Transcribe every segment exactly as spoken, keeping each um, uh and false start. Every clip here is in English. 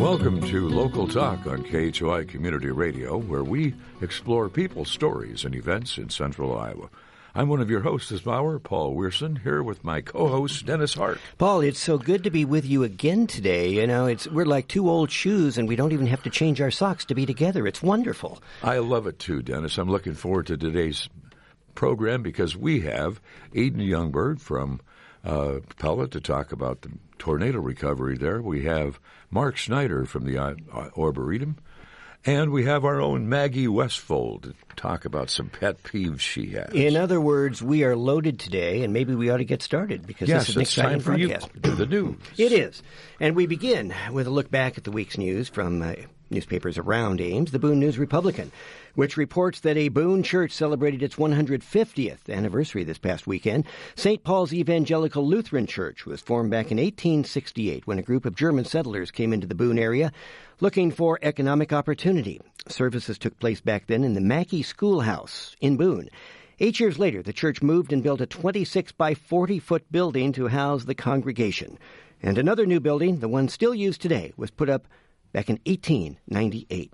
Welcome to Local Talk on K H O I Community Radio, where we explore people, stories, and events in Central Iowa. I'm one of your hosts this hour, Paul Weirson, here with my co-host, Dennis Hart. Paul, it's so good to be with you again today. You know, it's we're like two old shoes, and we don't even have to change our socks to be together. It's wonderful. I love it, too, Dennis. I'm looking forward to today's program because we have Eden Youngbird from uh, Pella to talk about the tornado recovery there. We have Mark Snyder from the uh, Arboretum. And we have our own Maggie Westfold to talk about some pet peeves she has. In other words, we are loaded today, and maybe we ought to get started because yes, this is an it's exciting time for broadcast. You to do the news. It is. And we begin with a look back at the week's news from uh, newspapers around Ames, the Boone News-Republican, which reports that a Boone church celebrated its one hundred fiftieth anniversary this past weekend. Saint Paul's Evangelical Lutheran Church was formed back in eighteen sixty-eight when a group of German settlers came into the Boone area looking for economic opportunity. Services took place back then in the Mackey Schoolhouse in Boone. Eight years later, the church moved and built a twenty-six by forty foot building to house the congregation. And another new building, the one still used today, was put up back in eighteen ninety-eight.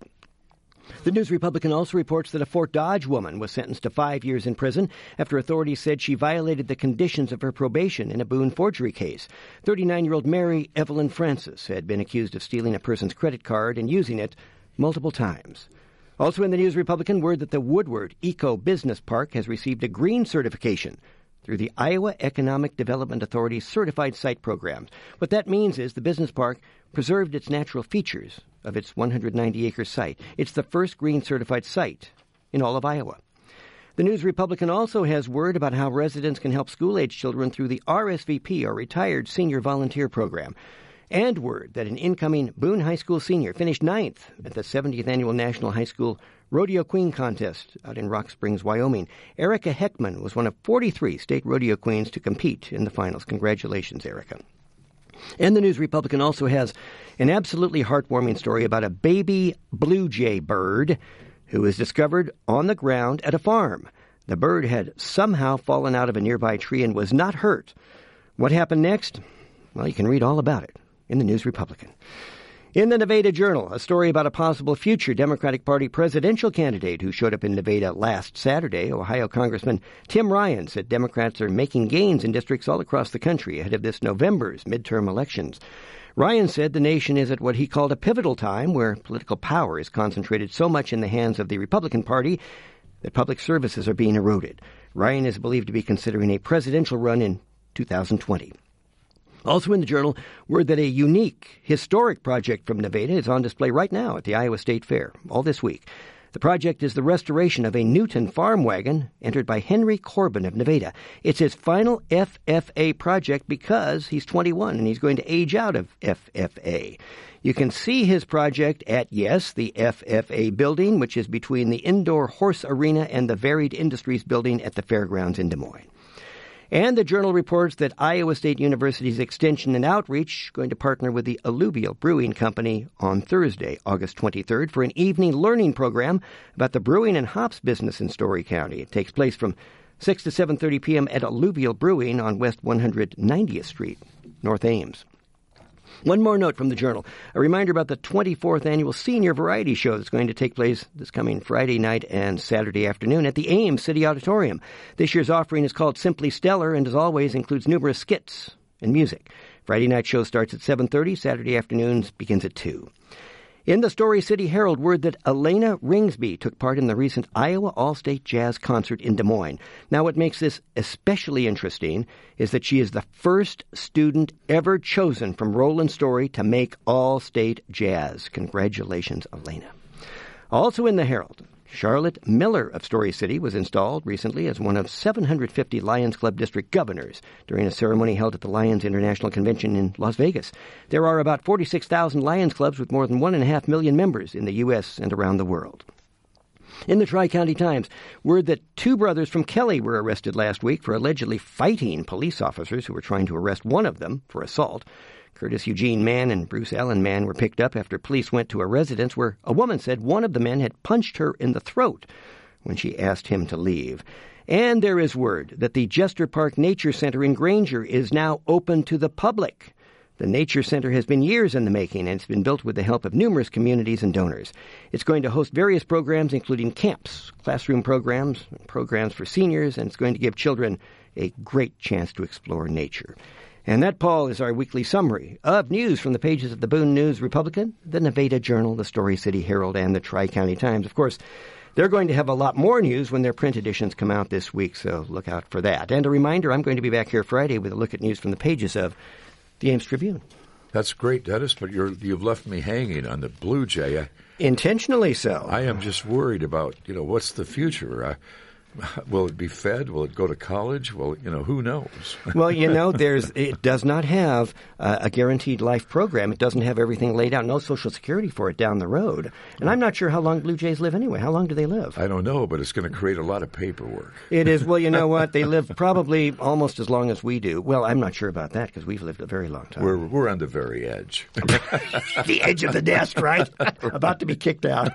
The News-Republican also reports that a Fort Dodge woman was sentenced to five years in prison after authorities said she violated the conditions of her probation in a Boone forgery case. thirty-nine-year-old Mary Evelyn Francis had been accused of stealing a person's credit card and using it multiple times. Also in the News-Republican, word that the Woodward Eco Business Park has received a green certification through the Iowa Economic Development Authority's Certified Site Programs. What that means is the business park preserved its natural features of its one hundred ninety acre site. It's the first green certified site in all of Iowa. The News-Republican also has word about how residents can help school-age children through the R S V P, or Retired Senior Volunteer Program. And word that an incoming Boone High School senior finished ninth at the seventieth Annual National High School Rodeo Queen Contest out in Rock Springs, Wyoming. Erica Heckman was one of forty-three state rodeo queens to compete in the finals. Congratulations, Erica. And the News-Republican also has an absolutely heartwarming story about a baby blue jay bird who was discovered on the ground at a farm. The bird had somehow fallen out of a nearby tree and was not hurt. What happened next? Well, you can read all about it in the News-Republican. In the Nevada Journal, a story about a possible future Democratic Party presidential candidate who showed up in Nevada last Saturday. Ohio Congressman Tim Ryan said Democrats are making gains in districts all across the country ahead of this November's midterm elections. Ryan said the nation is at what he called a pivotal time where political power is concentrated so much in the hands of the Republican Party that public services are being eroded. Ryan is believed to be considering a presidential run in two thousand twenty. Also in the Journal, word that a unique, historic project from Nevada is on display right now at the Iowa State Fair, all this week. The project is the restoration of a Newton farm wagon entered by Henry Corbin of Nevada. It's his final F F A project because he's twenty-one and he's going to age out of F F A. You can see his project at, yes, the F F A building, which is between the Indoor Horse Arena and the Varied Industries building at the fairgrounds in Des Moines. And the Journal reports that Iowa State University's Extension and Outreach is going to partner with the Alluvial Brewing Company on Thursday, August twenty-third, for an evening learning program about the brewing and hops business in Story County. It takes place from six to seven thirty p.m. at Alluvial Brewing on West one hundred ninetieth Street, North Ames. One more note from the Journal. A reminder about the twenty-fourth Annual Senior Variety Show that's going to take place this coming Friday night and Saturday afternoon at the Ames City Auditorium. This year's offering is called Simply Stellar and, as always, includes numerous skits and music. Friday night show starts at seven thirty. Saturday afternoons begins at two. In the Story City Herald, word that Elena Ringsby took part in the recent Iowa All-State Jazz Concert in Des Moines. Now, what makes this especially interesting is that she is the first student ever chosen from Roland Story to make All-State Jazz. Congratulations, Elena. Also in the Herald, Charlotte Miller of Story City was installed recently as one of seven hundred fifty Lions Club district governors during a ceremony held at the Lions International Convention in Las Vegas. There are about forty-six thousand Lions Clubs with more than one point five million members in the U S and around the world. In the Tri-County Times, word that two brothers from Kelly were arrested last week for allegedly fighting police officers who were trying to arrest one of them for assault. Curtis Eugene Mann and Bruce Allen Mann were picked up after police went to a residence where a woman said one of the men had punched her in the throat when she asked him to leave. And there is word that the Jester Park Nature Center in Granger is now open to the public. The Nature Center has been years in the making, and it's been built with the help of numerous communities and donors. It's going to host various programs, including camps, classroom programs, programs for seniors, and it's going to give children a great chance to explore nature. And that, Paul, is our weekly summary of news from the pages of the Boone News-Republican, the Nevada Journal, the Story City Herald, and the Tri-County Times. Of course, they're going to have a lot more news when their print editions come out this week, so look out for that. And a reminder, I'm going to be back here Friday with a look at news from the pages of the Ames Tribune. That's great, Dennis, but you're, you've left me hanging on the Blue Jay. I, Intentionally so. I am just worried about, you know, what's the future? I, Will it be fed? Will it go to college? Well, you know, who knows? Well, you know, there's it does not have uh, a guaranteed life program. It doesn't have everything laid out. No Social Security for it down the road. And I'm not sure how long Blue Jays live anyway. How long do they live? I don't know, but it's going to create a lot of paperwork. It is. Well, you know what? They live probably almost as long as we do. Well, I'm not sure about that because we've lived a very long time. We're we're on the very edge. The edge of the desk, right? About to be kicked out.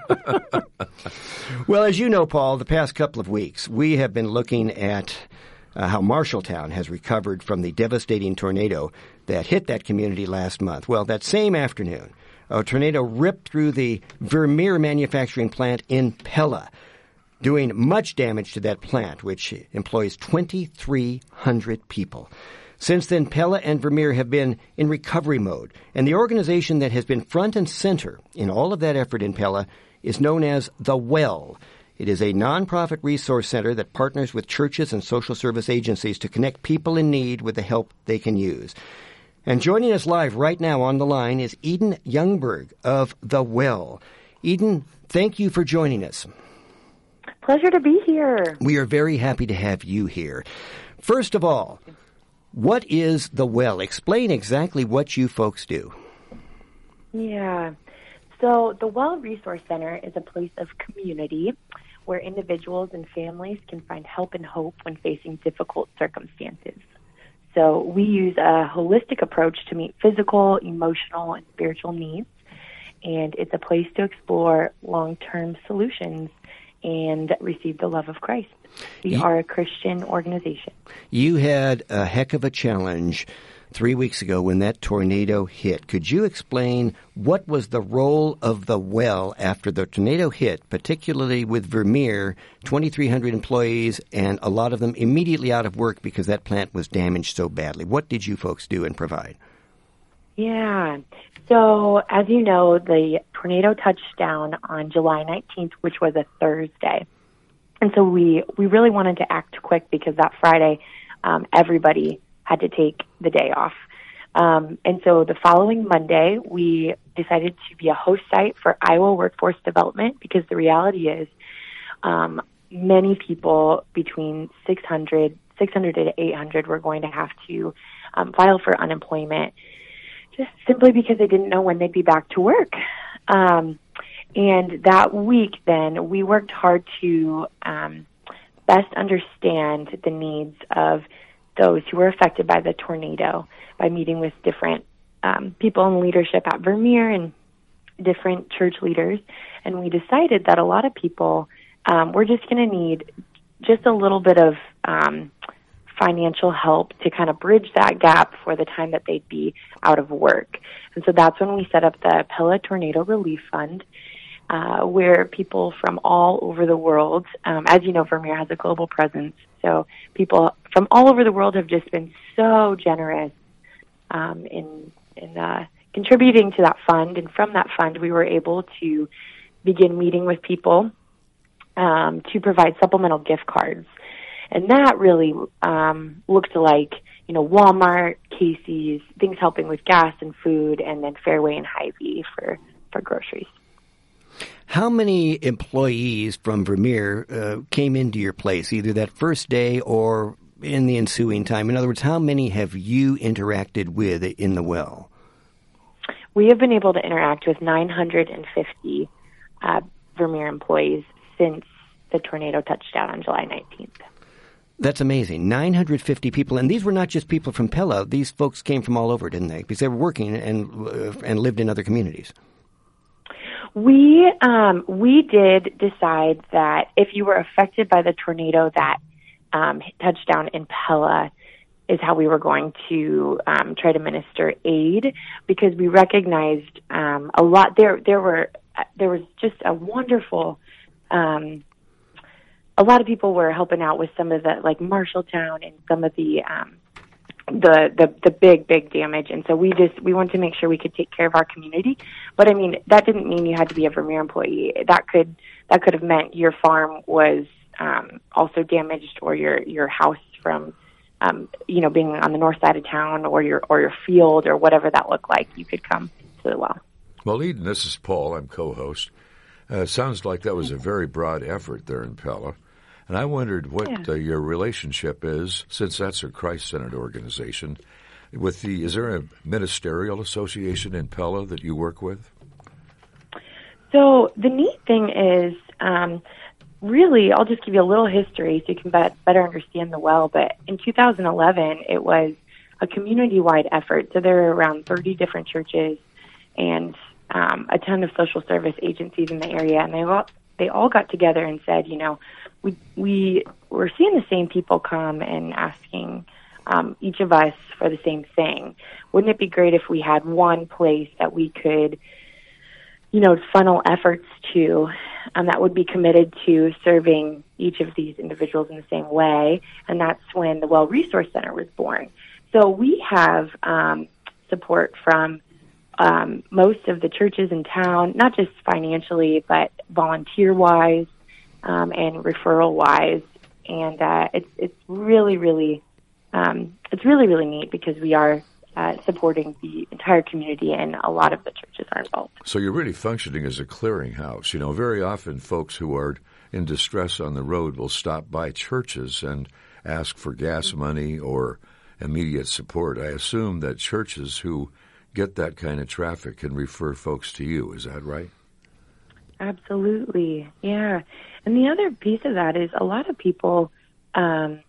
Well, as you know, Paul, the past couple of weeks, we have been looking at uh, how Marshalltown has recovered from the devastating tornado that hit that community last month. Well, that same afternoon, a tornado ripped through the Vermeer manufacturing plant in Pella, doing much damage to that plant, which employs twenty-three hundred people. Since then, Pella and Vermeer have been in recovery mode, and the organization that has been front and center in all of that effort in Pella is known as The Well. It is a nonprofit resource center that partners with churches and social service agencies to connect people in need with the help they can use. And joining us live right now on the line is Eden Youngberg of The Well. Eden, thank you for joining us. Pleasure to be here. We are very happy to have you here. First of all, what is The Well? Explain exactly what you folks do. Yeah. So the Well Resource Center is a place of community where individuals and families can find help and hope when facing difficult circumstances. So we use a holistic approach to meet physical, emotional, and spiritual needs, and it's a place to explore long-term solutions and receive the love of Christ. We you, are a Christian organization. You had a heck of a challenge three weeks ago when that tornado hit. Could you explain what was the role of The Well after the tornado hit, particularly with Vermeer, twenty-three hundred employees, and a lot of them immediately out of work because that plant was damaged so badly? What did you folks do and provide? Yeah. So, as you know, the tornado touched down on July nineteenth, which was a Thursday. And so we, we really wanted to act quick because that Friday, um, everybody had to take the day off. Um, and so the following Monday, we decided to be a host site for Iowa Workforce Development because the reality is um, many people between six hundred, six hundred to eight hundred were going to have to um, file for unemployment just simply because they didn't know when they'd be back to work. Um, and that week then, we worked hard to um, best understand the needs of those who were affected by the tornado by meeting with different um, people in leadership at Vermeer and different church leaders. And we decided that a lot of people um, were just going to need just a little bit of um, financial help to kind of bridge that gap for the time that they'd be out of work. And so that's when we set up the Pella Tornado Relief Fund, uh, where people from all over the world, um, as you know, Vermeer has a global presence, so people from all over the world have just been so generous um, in, in uh, contributing to that fund. And from that fund, we were able to begin meeting with people um, to provide supplemental gift cards. And that really um, looked like, you know, Walmart, Casey's, things helping with gas and food, and then Fairway and Hy-Vee for, for groceries. How many employees from Vermeer uh, came into your place, either that first day or in the ensuing time? In other words, how many have you interacted with in The Well? We have been able to interact with nine hundred fifty uh, Vermeer employees since the tornado touched down on July nineteenth. That's amazing. nine hundred fifty people. And these were not just people from Pella. These folks came from all over, didn't they? Because they were working and uh, and lived in other communities. We um, we did decide that if you were affected by the tornado that um, touched down in Pella, is how we were going to um, try to minister aid, because we recognized um, a lot. There, there were there was just a wonderful. Um, a lot of people were helping out with some of the, like Marshalltown and some of the. Um, the, the the big big damage, and so we just we wanted to make sure we could take care of our community. But I mean, that didn't mean you had to be a Vermeer employee. That could that could have meant your farm was um, also damaged, or your your house from um, you know being on the north side of town, or your or your field, or whatever that looked like. You could come to the well. Well, Eden, this is Paul. I'm co-host. Uh, sounds like that was a very broad effort there in Pella. And I wondered what yeah. uh, your relationship is, since that's a Christ-centered organization. With the, is there a ministerial association in Pella that you work with? So the neat thing is, um, really, I'll just give you a little history so you can bet, better understand the well. But in two thousand eleven, it was a community-wide effort. So there were around thirty different churches and um, a ton of social service agencies in the area, and they all they all got together and said, you know. We we were seeing the same people come and asking um, each of us for the same thing. Wouldn't it be great if we had one place that we could, you know, funnel efforts to, um, that would be committed to serving each of these individuals in the same way? And that's when the Well Resource Center was born. So we have um, support from um, most of the churches in town, not just financially, but volunteer-wise. Um, and referral-wise, and uh, it's it's really really um, it's really really neat because we are uh, supporting the entire community, and a lot of the churches are involved. So you're really functioning as a clearinghouse. You know, very often folks who are in distress on the road will stop by churches and ask for gas money or immediate support. I assume that churches who get that kind of traffic can refer folks to you. Is that right? Absolutely, yeah. And the other piece of that is a lot of people, um,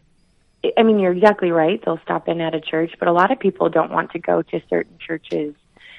I mean, you're exactly right. They'll stop in at a church, but a lot of people don't want to go to certain churches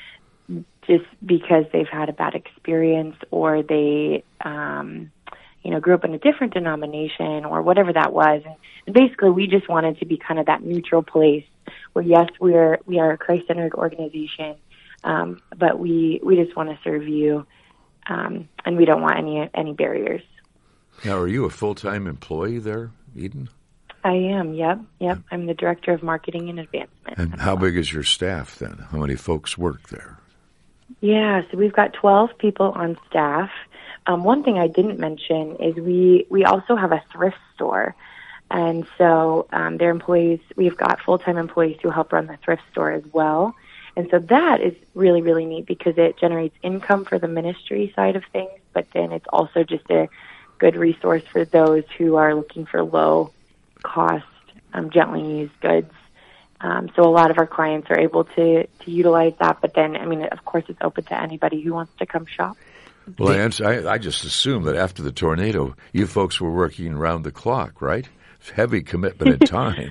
just because they've had a bad experience, or they, um, you know, grew up in a different denomination, or whatever that was. And basically, we just wanted to be kind of that neutral place where, yes, we're we are a Christ-centered organization, um, but we we just want to serve you. Um, and we don't want any any barriers. Now, are you a full-time employee there, Eden? I am, yep, yep. I'm the Director of Marketing and Advancement. And how big is your staff then? How many folks work there? Yeah, so we've got twelve people on staff. Um, one thing I didn't mention is we, we also have a thrift store. And so um, their employees, we've got full-time employees who help run the thrift store as well. And so that is really, really neat because it generates income for the ministry side of things, but then it's also just a good resource for those who are looking for low-cost, um, gently used goods. Um, so a lot of our clients are able to, to utilize that, but then, I mean, of course, it's open to anybody who wants to come shop. Well, I, I just assume that after the tornado, you folks were working around the clock, right? It's heavy commitment and time.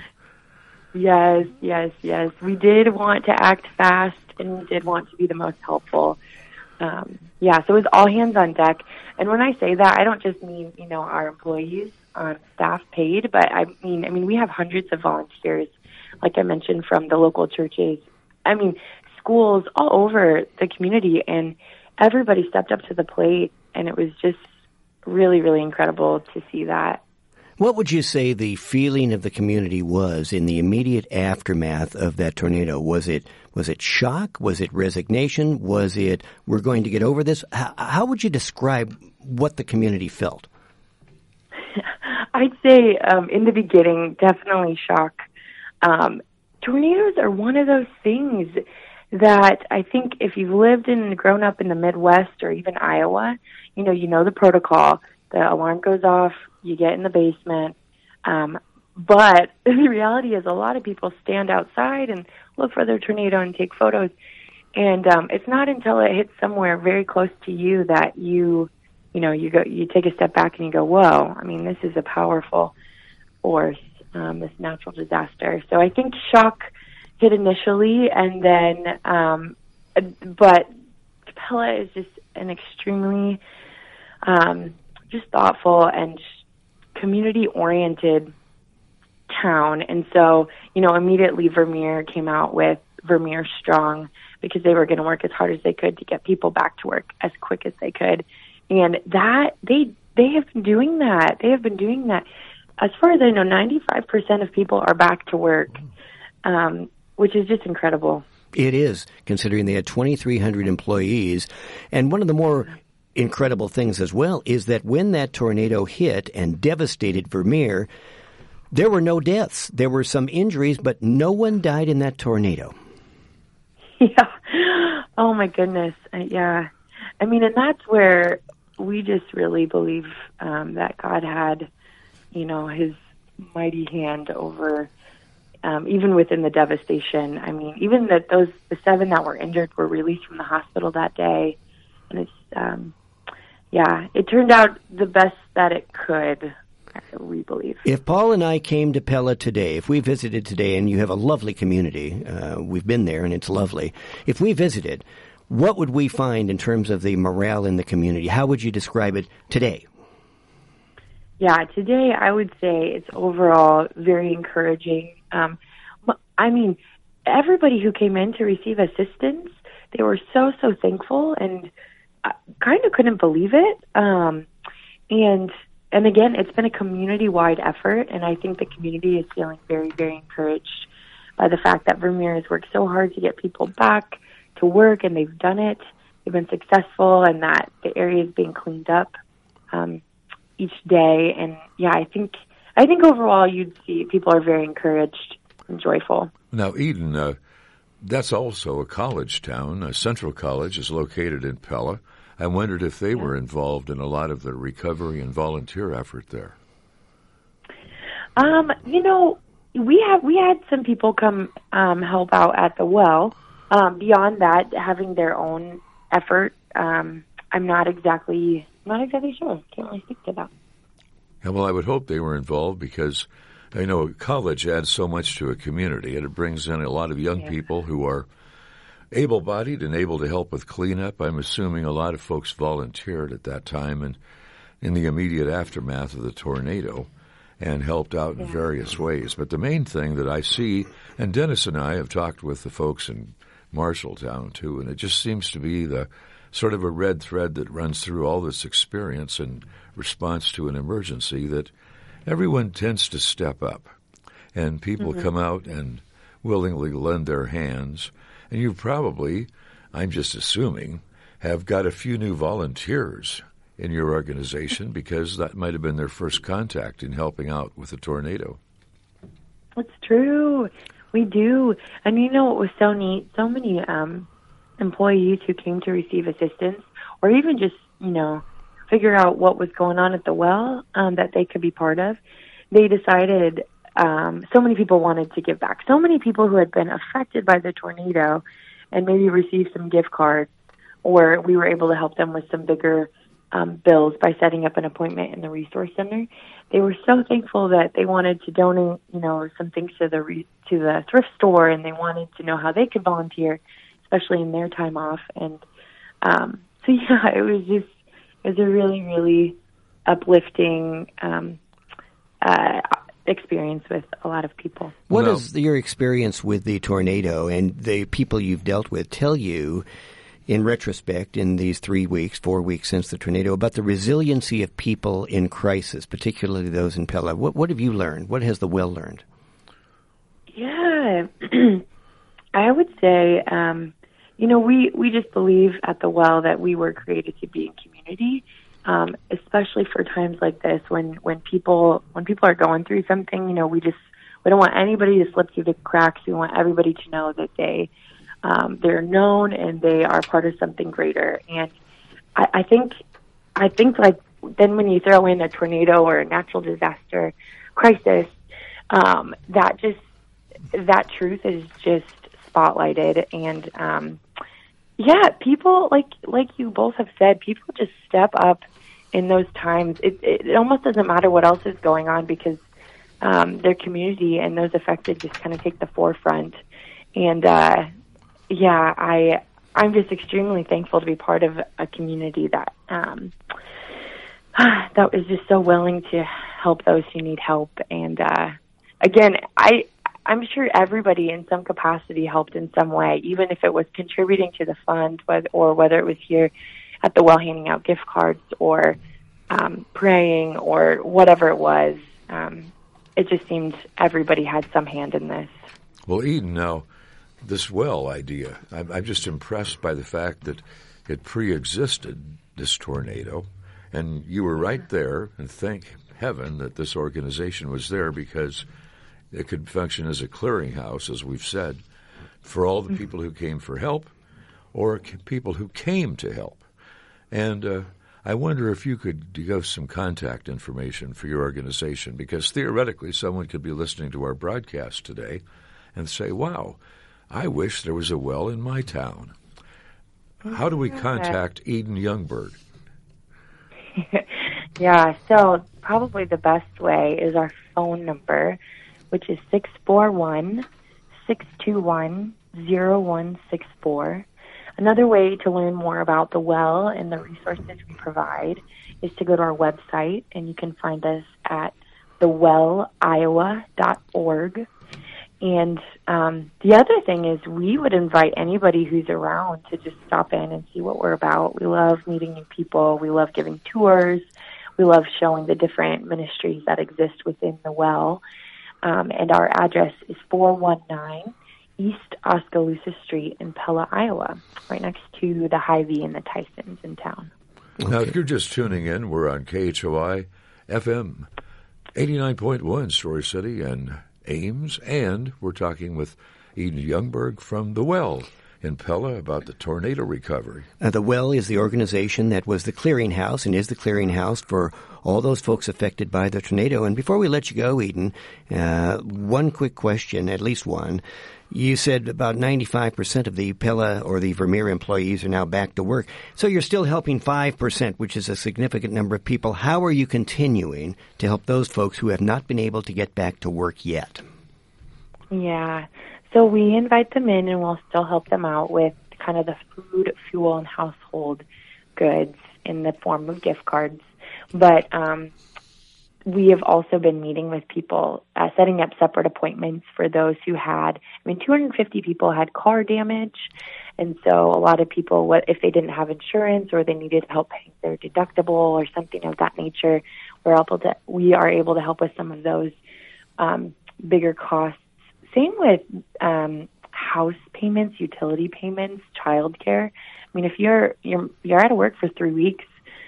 Yes, yes, yes. We did want to act fast, and we did want to be the most helpful. Um, yeah, so it was all hands on deck. And when I say that, I don't just mean, you know, our employees on staff paid, but I mean, I mean, we have hundreds of volunteers, like I mentioned, from the local churches. I mean, schools all over the community, and everybody stepped up to the plate, and it was just really, really incredible to see that. What would you say the feeling of the community was in the immediate aftermath of that tornado? Was it was it shock? Was it resignation? Was it, we're going to get over this? How, how would you describe what the community felt? I'd say um, in the beginning, definitely shock. Um, tornadoes are one of those things that I think if you've lived and grown up in the Midwest or even Iowa, you know, you know the protocol. The alarm goes off, you get in the basement. Um, but the reality is a lot of people stand outside and look for their tornado and take photos. And um, it's not until it hits somewhere very close to you that you, you know, you go, you take a step back and you go, whoa, I mean, this is a powerful force, um, this natural disaster. So I think shock hit initially, and then, um, but Pella is just an extremely, um, just thoughtful and community-oriented town. And so, you know, immediately Vermeer came out with Vermeer Strong because they were going to work as hard as they could to get people back to work as quick as they could. And that, they, they have been doing that. They have been doing that. As far as I know, ninety-five percent of people are back to work, um, which is just incredible. It is, considering they had twenty-three hundred employees. And one of the more incredible things as well is that when that tornado hit and devastated Vermeer, there were no deaths. There were some injuries, but no one died in that tornado. Yeah. Oh, my goodness. Uh, yeah. I mean, and that's where we just really believe um, that God had, you know, his mighty hand over, um, even within the devastation. I mean, even that those, the seven that were injured were released from the hospital that day. And it's, um, yeah, it turned out the best that it could, we believe. If Paul and I came to Pella today, if we visited today, and you have a lovely community, uh, we've been there and it's lovely. If we visited, what would we find in terms of the morale in the community? How would you describe it today? Yeah, today I would say it's overall very encouraging. Um, I mean, everybody who came in to receive assistance, they were so, so thankful and I kind of couldn't believe it. Um, and and again, it's been a community-wide effort, and I think the community is feeling very, very encouraged by the fact that Vermeer has worked so hard to get people back to work, and they've done it. They've been successful, and that the area is being cleaned up um, each day. And yeah, I think I think overall you'd see people are very encouraged and joyful. Now, Eden, uh, that's also a college town. Uh, Central College is located in Pella. I wondered if they yeah. were involved in a lot of the recovery and volunteer effort there. Um, you know, we have we had some people come um, help out at the well. Um, beyond that, having their own effort, um, I'm not exactly not exactly sure. Can't really speak to that. Yeah, well, I would hope they were involved because, you know, college adds so much to a community, and it brings in a lot of young yeah. people who are able-bodied and able to help with cleanup. I'm assuming a lot of folks volunteered at that time and in the immediate aftermath of the tornado and helped out yeah. in various ways. But the main thing that I see, and Dennis and I have talked with the folks in Marshalltown too, and it just seems to be the sort of a red thread that runs through all this experience and response to an emergency, that everyone tends to step up and people mm-hmm. come out and willingly lend their hands. And you probably, I'm just assuming, have got a few new volunteers in your organization because that might have been their first contact in helping out with a tornado. It's true. We do. And you know what was so neat? So many um, employees who came to receive assistance or even just, you know, figure out what was going on at the well um, that they could be part of, they decided um, so many people wanted to give back. So many people who had been affected by the tornado and maybe received some gift cards, or we were able to help them with some bigger um, bills by setting up an appointment in the resource center. They were so thankful that they wanted to donate, you know, some things to the re- to the thrift store, and they wanted to know how they could volunteer, especially in their time off. And um, so, yeah, it was just it was a really, really uplifting um, uh, experience with a lot of people. What no. does your experience with the tornado and the people you've dealt with tell you, in retrospect, in these three weeks, four weeks since the tornado, about the resiliency of people in crisis, particularly those in Pella? What, what have you learned? What has the well learned? Yeah, I would say, um, you know, we, we just believe at the well that we were created to be in community, um, especially for times like this when, when people when people are going through something. You know, we just we don't want anybody to slip through the cracks. We want everybody to know that they um, they're known and they are part of something greater. And I, I think I think like then when you throw in a tornado or a natural disaster crisis, um, that just that truth is just spotlighted. And um, yeah, people like like you both have said, people just step up in those times. It, it, it almost doesn't matter what else is going on because um, their community and those affected just kind of take the forefront. And uh, yeah, I I'm just extremely thankful to be part of a community that um, that is just so willing to help those who need help. And uh, again, I, I'm sure everybody in some capacity helped in some way, even if it was contributing to the fund, or whether it was here at the well handing out gift cards or um, praying or whatever it was. Um, it just seemed everybody had some hand in this. Well, Eden, now, this well idea, I'm, I'm just impressed by the fact that it pre-existed this tornado, and you were right there, and thank heaven that this organization was there, because it could function as a clearinghouse, as we've said, for all the people who came for help or people who came to help. And uh, I wonder if you could give some contact information for your organization, because theoretically someone could be listening to our broadcast today and say, wow, I wish there was a well in my town. How do we contact Eden Youngberg? Yeah, so probably the best way is our phone number, which is six four one, six two one, zero one six four. Another way to learn more about the well and the resources we provide is to go to our website, and you can find us at the well iowa dot org. And um, the other thing is we would invite anybody who's around to just stop in and see what we're about. We love meeting new people. We love giving tours. We love showing the different ministries that exist within the well. Um, and our address is four one nine East Oskaloosa Street in Pella, Iowa, right next to the Hy-Vee and the Tysons in town. Okay. Now, if you're just tuning in, we're on K H O I F M eighty-nine point one, Story City and Ames, and we're talking with Eden Youngberg from The Well in Pella about the tornado recovery. Uh, the Well is the organization that was the clearinghouse and is the clearinghouse for all those folks affected by the tornado. And before we let you go, Eden, uh, one quick question, at least one. You said about ninety-five percent of the Pella or the Vermeer employees are now back to work. So you're still helping five percent, which is a significant number of people. How are you continuing to help those folks who have not been able to get back to work yet? Yeah. So we invite them in, and we'll still help them out with kind of the food, fuel, and household goods in the form of gift cards. But um, we have also been meeting with people, uh, setting up separate appointments for those who had, I mean, two hundred fifty people had car damage. And so a lot of people, what if they didn't have insurance or they needed help paying their deductible or something of that nature, we're able to, we are able to help with some of those um, bigger costs. Same with um, house payments, utility payments, childcare. I mean, if you're you're you're out of work for three weeks,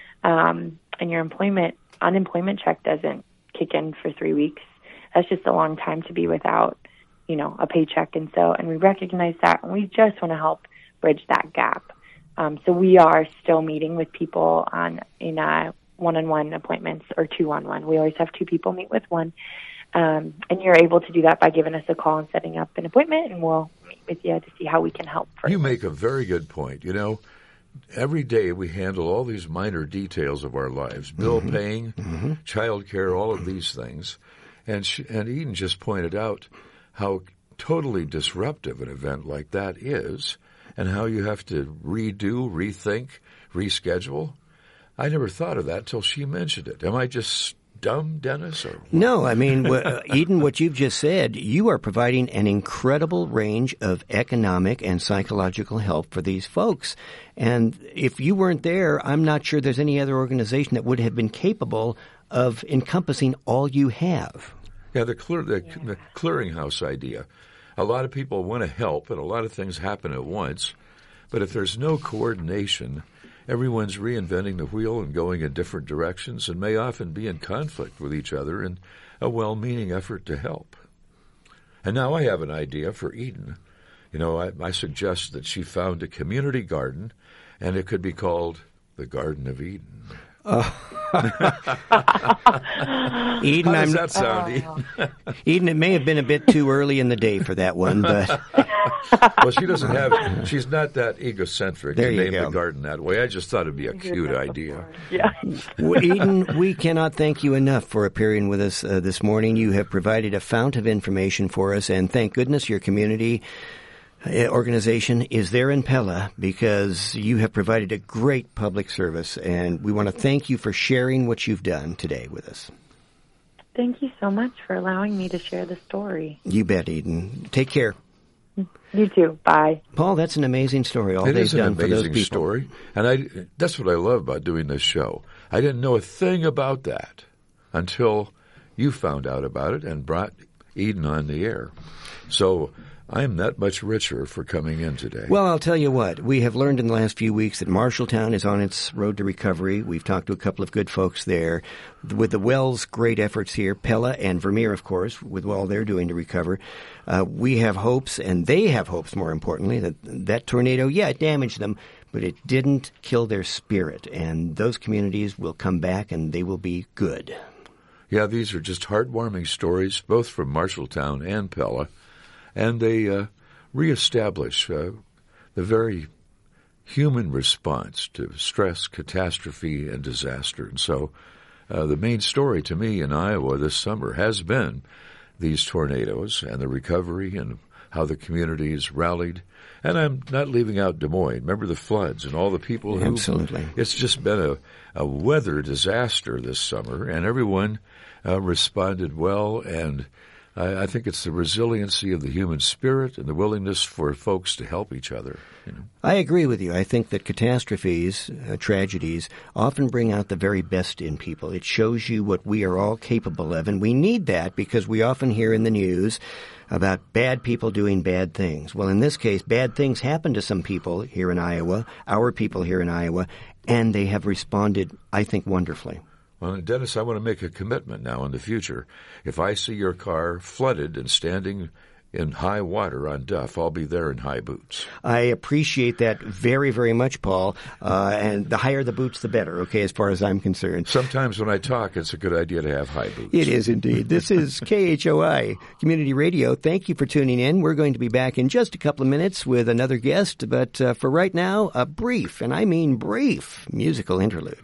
um, and your employment unemployment check doesn't kick in for three weeks, that's just a long time to be without, you know, a paycheck. And so, and we recognize that, and we just want to help bridge that gap. Um, so we are still meeting with people on in uh, one-on-one appointments or two-on-one. We always have two people meet with one. Um, and you're able to do that by giving us a call and setting up an appointment, and we'll meet with you to see how we can help. Further. You make a very good point. You know, every day we handle all these minor details of our lives, bill mm-hmm. paying, mm-hmm. child care, all of these things. And, she, and Eden just pointed out how totally disruptive an event like that is, and how you have to redo, rethink, reschedule. I never thought of that till she mentioned it. Am I just dumb, Dennis? Or no, I mean, uh, Eden, what you've just said, you are providing an incredible range of economic and psychological help for these folks. And if you weren't there, I'm not sure there's any other organization that would have been capable of encompassing all you have. Yeah, the, clear, the, yeah. the clearinghouse idea. A lot of people want to help, and a lot of things happen at once. But if there's no coordination, everyone's reinventing the wheel and going in different directions, and may often be in conflict with each other in a well-meaning effort to help. And now I have an idea for Eden. You know, I, I suggest that she found a community garden, and it could be called the Garden of Eden. Uh. Eden, How does I'm, that sound, Eden? Eden, it may have been a bit too early in the day for that one, but well, she doesn't have. She's not that egocentric there to you name go. the garden that way. I just thought it'd be a cute idea. Yeah. Well, Eden, we cannot thank you enough for appearing with us uh, this morning. You have provided a fount of information for us, and thank goodness your community organization is there in Pella, because you have provided a great public service, and we want to thank you for sharing what you've done today with us. Thank you so much for allowing me to share the story. You bet, Eden. Take care. You too. Bye. Paul, that's an amazing story. All it they've is an done for those amazing people. story, and I, that's what I love about doing this show. I didn't know a thing about that until you found out about it and brought Eden on the air. So I am that much richer for coming in today. Well, I'll tell you what. We have learned in the last few weeks that Marshalltown is on its road to recovery. We've talked to a couple of good folks there. With the Wells' great efforts here, Pella and Vermeer, of course, with all they're doing to recover, uh, we have hopes, and they have hopes, more importantly, that that tornado, yeah, it damaged them, but it didn't kill their spirit. And those communities will come back, and they will be good. Yeah, these are just heartwarming stories, both from Marshalltown and Pella. And they uh, reestablish uh, the very human response to stress, catastrophe, and disaster. And so uh, the main story to me in Iowa this summer has been these tornadoes and the recovery and how the communities rallied. And I'm not leaving out Des Moines. Remember the floods and all the people who... Absolutely. It's just been a, a weather disaster this summer, and everyone uh, responded well, and I think it's the resiliency of the human spirit and the willingness for folks to help each other. You know? I agree with you. I think that catastrophes, uh, tragedies, often bring out the very best in people. It shows you what we are all capable of, and we need that because we often hear in the news about bad people doing bad things. Well, in this case, bad things happen to some people here in Iowa, our people here in Iowa, and they have responded, I think, wonderfully. Well, Dennis, I want to make a commitment now in the future. If I see your car flooded and standing in high water on Duff, I'll be there in high boots. I appreciate that very, very much, Paul. Uh, and the higher the boots, the better, okay, as far as I'm concerned. Sometimes when I talk, it's a good idea to have high boots. It is indeed. This is K H O I Community Radio. Thank you for tuning in. We're going to be back in just a couple of minutes with another guest. But uh, for right now, a brief, and I mean brief, musical interlude.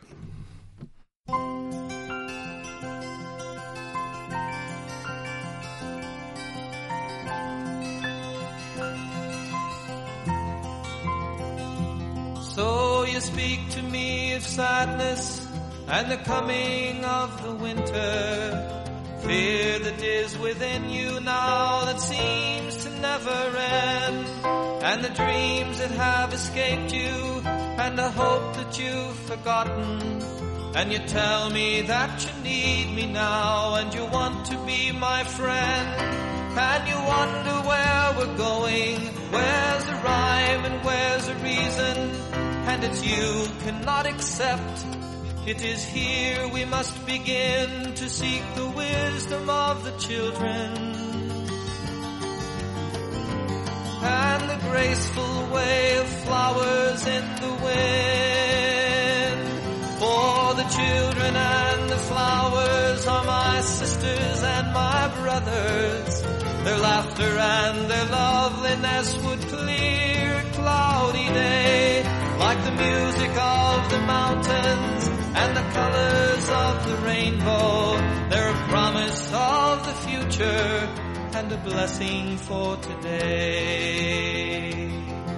So you speak to me of sadness and the coming of the winter, fear that is within you now that seems to never end, and the dreams that have escaped you and the hope that you've forgotten. And you tell me that you need me now and you want to be my friend, and you wonder where we're going, where's the rhyme and where's the reason, and it's you cannot accept. It is here we must begin to seek the wisdom of the children, and the graceful way of flowers in the wind. For the children and the flowers are my sisters and my brothers. Their laughter and their loveliness would clear a cloudy day, like the music of the mountains and the colors of the rainbow. They're a promise of the future and a blessing for today.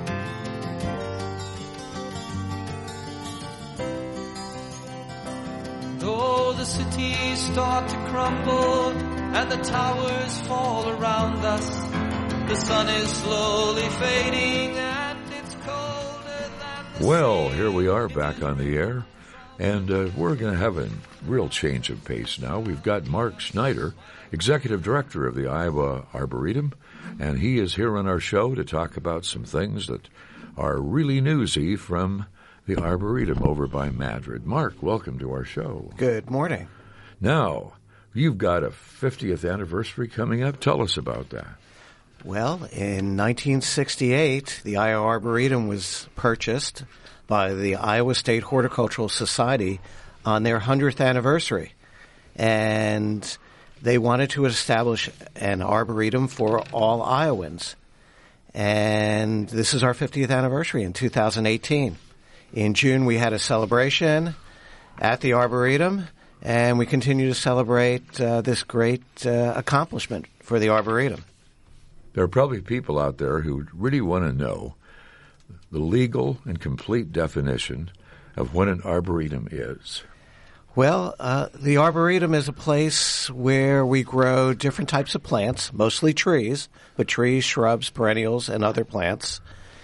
Though the cities start to crumble and the towers fall around us, the sun is slowly fading and it's colder than the Well, sea. here we are back on the air, and uh, we're going to have a real change of pace now. We've got Mark Schneider, Executive Director of the Iowa Arboretum, and he is here on our show to talk about some things that are really newsy from the Arboretum over by Madrid. Mark, welcome to our show. Good morning. Now, you've got a fiftieth anniversary coming up. Tell us about that. Well, in nineteen sixty-eight, the Iowa Arboretum was purchased by the Iowa State Horticultural Society on their hundredth anniversary. And they wanted to establish an arboretum for all Iowans. And this is our fiftieth anniversary in two thousand eighteen. In June, we had a celebration at the Arboretum, and we continue to celebrate uh, this great uh, accomplishment for the Arboretum. There are probably people out there who really want to know the legal and complete definition of what an arboretum is. Well, uh, the Arboretum is a place where we grow different types of plants, mostly trees, but trees, shrubs, perennials, and other plants.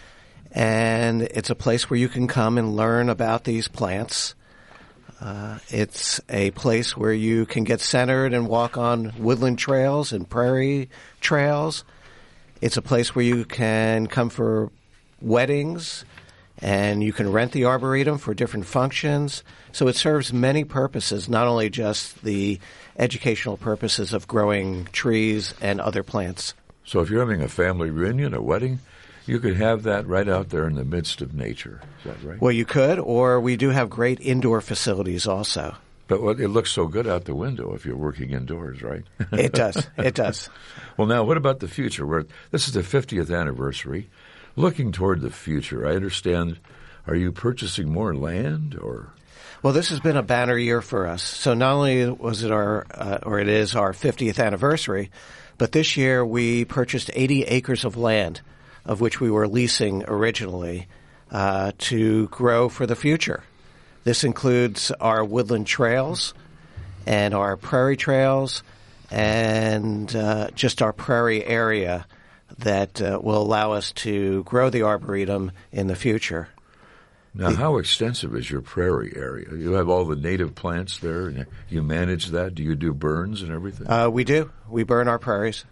And it's a place where you can come and learn about these plants. Uh, it's a place where you can get centered and walk on woodland trails and prairie trails. It's a place where you can come for weddings, and you can rent the Arboretum for different functions. So it serves many purposes, not only just the educational purposes of growing trees and other plants. So if you're having a family reunion, a wedding, you could have that right out there in the midst of nature. Is that right? Well, you could, or we do have great indoor facilities also. But well, it looks so good out the window if you're working indoors, right? It does. It does. Well, now, what about the future? We're, this is the fiftieth anniversary. Looking toward the future, I understand, are you purchasing more land or? Well, this has been a banner year for us. So not only was it our, uh, or it is our fiftieth anniversary, but this year we purchased eighty acres of land, of which we were leasing originally, uh, to grow for the future. This includes our woodland trails and our prairie trails and uh, just our prairie area that uh, will allow us to grow the Arboretum in the future. Now, the, how extensive is your prairie area? You have all the native plants there, and you manage that? Do you do burns and everything? Uh, we do. We burn our prairies,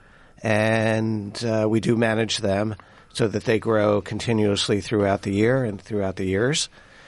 and uh, we do manage them so that they grow continuously throughout the year and throughout the years.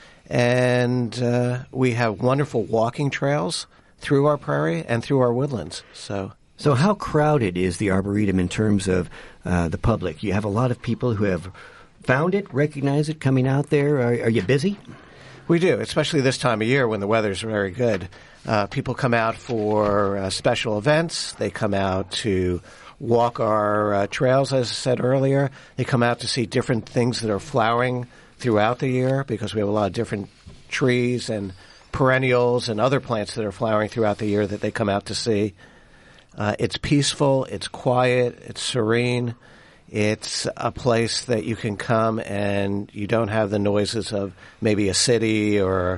And uh, we have wonderful walking trails through our prairie and through our woodlands. So... So how crowded is the Arboretum in terms of uh, the public? You have a lot of people who have found it, recognize it, coming out there. Are, are you busy? We do, especially this time of year when the weather's very good. Uh, people come out for uh, special events. They come out to walk our uh, trails, as I said earlier. They come out to see different things that are flowering throughout the year because we have a lot of different trees and perennials and other plants that are flowering throughout the year that they come out to see. Uh, it's peaceful, it's quiet, it's serene. It's a place that you can come and you don't have the noises of maybe a city or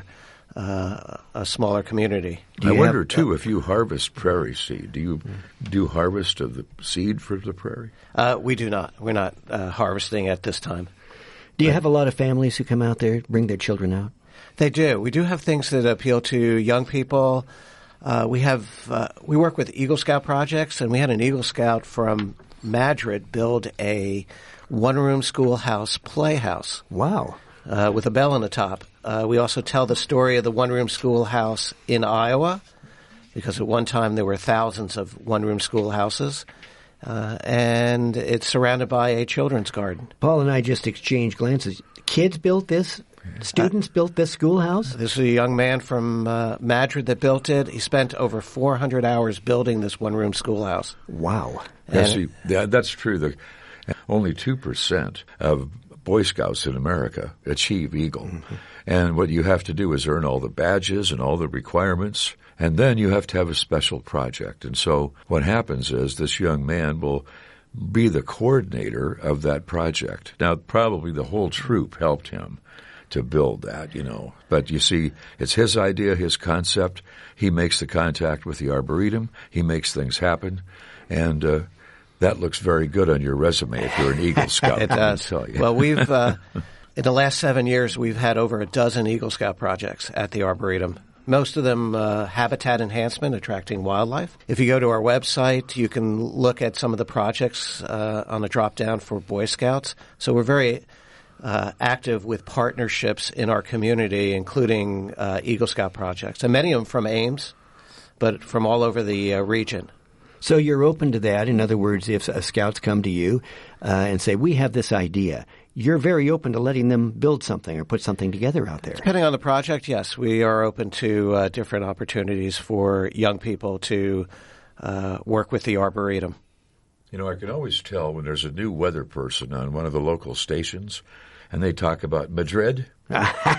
uh, a smaller community. I wonder, have, too, uh, if you harvest prairie seed. Do you do harvest of the seed for the prairie? Uh, we do not. We're not uh, harvesting at this time. Do you have a lot of families who come out there, bring their children out? They do. We do have things that appeal to young people. Uh, we have uh, we work with Eagle Scout projects, and we had an Eagle Scout from Madrid build a one-room schoolhouse playhouse. Wow. Uh, with a bell on the top. Uh, we also tell the story of the one-room schoolhouse in Iowa, because at one time there were thousands of one-room schoolhouses, uh, and it's surrounded by a children's garden. Paul and I just exchanged glances. Kids built this? Students uh, built this schoolhouse? This is a young man from uh, Madrid that built it. He spent over four hundred hours building this one-room schoolhouse. Wow. Yeah, see, that, that's true. The, only two percent of Boy Scouts in America achieve Eagle. Mm-hmm. And what you have to do is earn all the badges and all the requirements, and then you have to have a special project. And so what happens is this young man will be the coordinator of that project. Now, probably the whole troop helped him to build that, you know. But you see, it's his idea, his concept. He makes the contact with the Arboretum. He makes things happen. And uh, that looks very good on your resume if you're an Eagle Scout. It does. Well, we've, uh, in the last seven years, we've had over a dozen Eagle Scout projects at the Arboretum. Most of them uh, habitat enhancement, attracting wildlife. If you go to our website, you can look at some of the projects uh, on the drop-down for Boy Scouts. So we're very uh, active with partnerships in our community, including uh, Eagle Scout projects, and many of them from Ames, but from all over the uh, region. So you're open to that. In other words, if uh, scouts come to you uh, and say, we have this idea, you're very open to letting them build something or put something together out there. Depending on the project, yes. We are open to uh, different opportunities for young people to uh, work with the Arboretum. You know, I can always tell when there's a new weather person on one of the local stations and they talk about Madrid. No,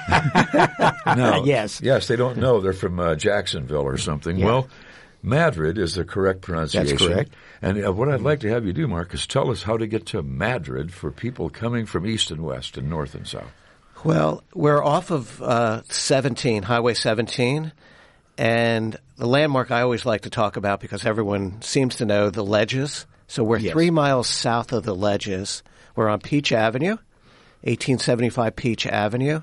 yes. Yes, they don't know. They're from uh, Jacksonville or something. Yeah. Well, Madrid is the correct pronunciation. That's correct. And uh, what I'd like to have you do, Mark, is tell us how to get to Madrid for people coming from east and west and north and south. Well, we're off of uh, seventeen, Highway seventeen, And the landmark I always like to talk about, because everyone seems to know, the Ledges. So we're Yes. three miles south of the Ledges. We're on Peach Avenue, eighteen seventy-five Peach Avenue.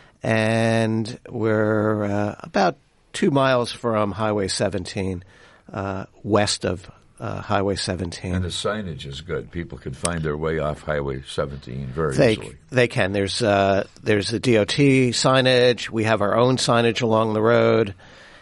And we're uh, about two miles from Highway seventeen, uh, west of uh, Highway seventeen. And the signage is good. People can find their way off Highway seventeen very They, easily. they can. There's uh, there's the D O T signage. We have our own signage along the road.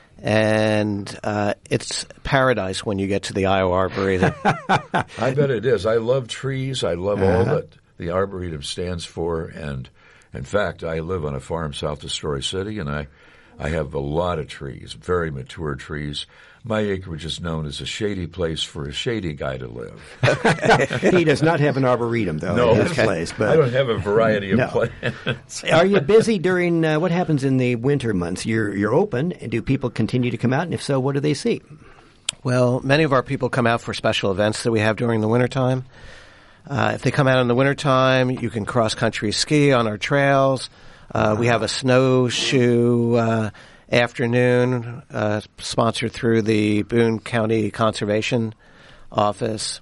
And uh, it's paradise when you get to the Iowa Arboretum. I bet it is. I love trees. I love all Uh-huh. that the Arboretum stands for. And in fact, I live on a farm south of Story City, and I, I have a lot of trees, very mature trees. My acreage is known as a shady place for a shady guy to live. He does not have an arboretum, though, No, in his place. But I don't have a variety of No. plants. Are you busy during uh, what happens in the winter months? You're you're open. Do people continue to come out? And if so, what do they see? Well, many of our people come out for special events that we have during the wintertime. Uh, if they come out in the wintertime, you can cross-country ski on our trails. Uh, we have a snowshoe uh, afternoon uh, sponsored through the Boone County Conservation Office.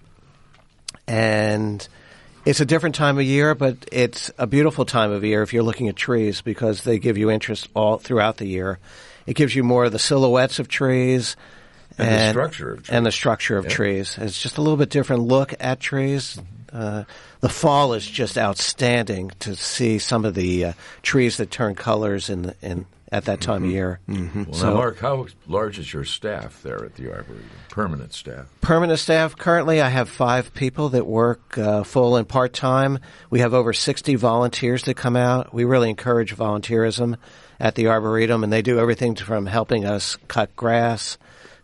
And it's a different time of year, but it's a beautiful time of year if you're looking at trees, because they give you interest all throughout the year. It gives you more of the silhouettes of trees. And the structure of trees. And the structure of Yeah. trees. It's just a little bit different look at trees. Uh, the fall is just outstanding to see some of the uh, trees that turn colors in, the, in at that time of year. Well, So- now, Mark, how large is your staff there at the Arboretum? Permanent staff? Permanent staff, currently I have five people that work uh, full and part-time. We have over sixty volunteers that come out. We really encourage volunteerism at the Arboretum, and they do everything from helping us cut grass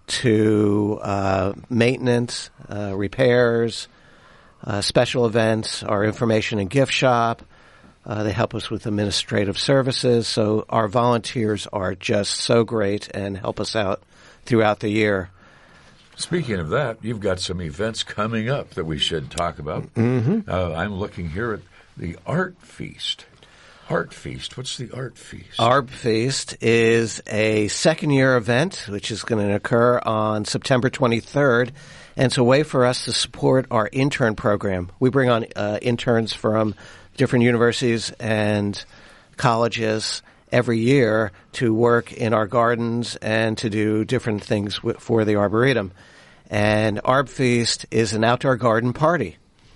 to uh, maintenance, uh, repairs, uh, special events, our information and gift shop. Uh, they help us with administrative services. So our volunteers are just so great and help us out throughout the year. Speaking of that, you've got some events coming up that we should talk about. Mm-hmm. Uh, I'm looking here at the Art Feast. Art Feast. What's the Art Feast? Arb Feast is a second-year event, which is going to occur on September twenty-third, and it's a way for us to support our intern program. We bring on uh, interns from different universities and colleges every year to work in our gardens and to do different things w- for the Arboretum. And Arb Feast is an outdoor garden party,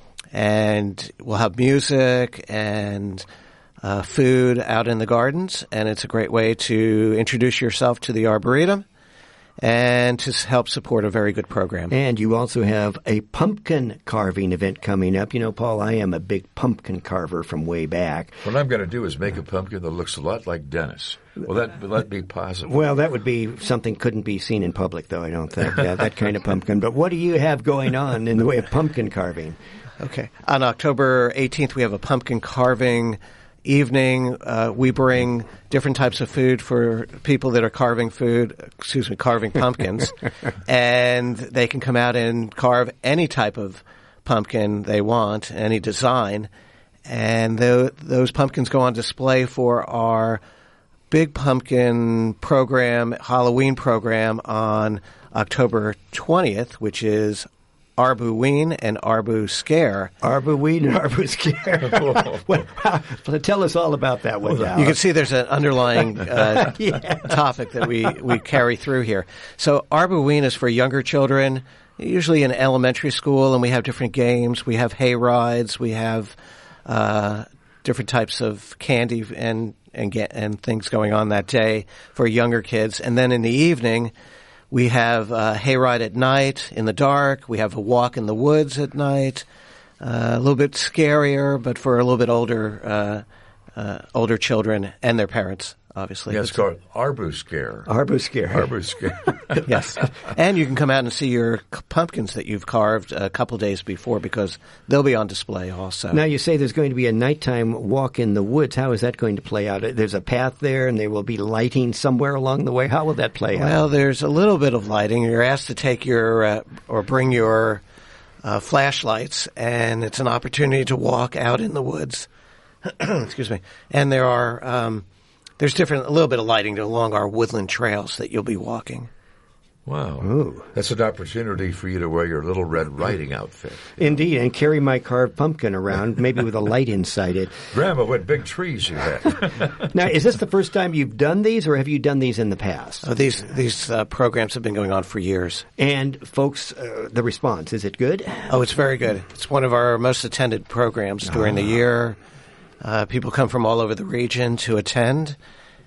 and we'll have music and Uh, food out in the gardens, and it's a great way to introduce yourself to the Arboretum and to s- help support a very good program. And you also have a pumpkin carving event coming up. You know, Paul, I am a big pumpkin carver from way back. What I'm going to do is make a pumpkin that looks a lot like Dennis. Will that, will that be possible? Well, that would be something couldn't be seen in public, though, I don't think, yeah, that kind of pumpkin. But what do you have going on in the way of pumpkin carving? Okay. On October eighteenth, we have a pumpkin carving evening. Uh, we bring different types of food for people that are carving food, excuse me, carving pumpkins. And they can come out and carve any type of pumpkin they want, any design. And tho- those pumpkins go on display for our Big Pumpkin program, Halloween program on October twentieth, which is Arbu-ween and Arbu Scare. Arbu-ween and Arbu Scare. Well, tell us all about that one now. You can see there's an underlying uh, Yeah. topic that we, we carry through here. So Arbu-ween is for younger children, usually in elementary school, and we have different games. We have hay rides. We have uh, different types of candy and and get, and things going on that day for younger kids. And then in the evening, we have a hayride at night in the dark. We have a walk in the woods at night. Uh, a little bit scarier, but for a little bit older uh, uh, older children and their parents, obviously. Yeah, it's called Arbu Scare. Arbu Scare. Arbu Scare. Yes. And you can come out and see your c- pumpkins that you've carved a couple days before, because they'll be on display also. Now, you say there's going to be a nighttime walk in the woods. How is that going to play out? There's a path there, and they will be lighting somewhere along the way. How will that play out? Well, there's a little bit of lighting. You're asked to take your uh, or bring your uh, flashlights, and it's an opportunity to walk out in the woods. Excuse me. And there are um, there's different, a little bit of lighting along our woodland trails that you'll be walking. Wow. Ooh. That's an opportunity for you to wear your Little Red Riding outfit. Indeed, and carry my carved pumpkin around, maybe with a light inside it. Grandma, what big trees you have. Now, is this the first time you've done these, or have you done these in the past? Oh, these these uh, programs have been going on for years. And, folks, uh, the response, is it good? Oh, it's very good. It's one of our most attended programs during the year. Uh, people come from all over the region to attend,